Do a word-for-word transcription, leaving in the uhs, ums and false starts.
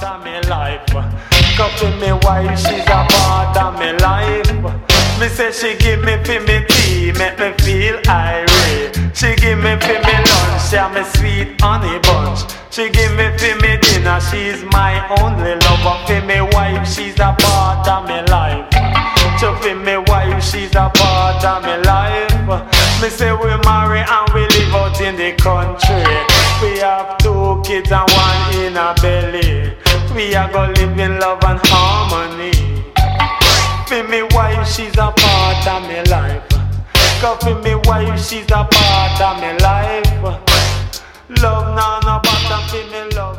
part of me life. Cause for me wife, she's a part of me life. Me say she give me for me tea, make me feel irate. She give me for me lunch, yeah, me sweet honey bunch. She give me for me dinner, she's my only lover. For me wife, she's a part of me life. So for me wife, she's a part of me life. Me say we marry and we live out in the country. We have two kids and one in a belly. We are gonna live in love and harmony. For me wife, she's a part of me life. Cause for me wife, she's a part of me life. Love now no bottom for me love.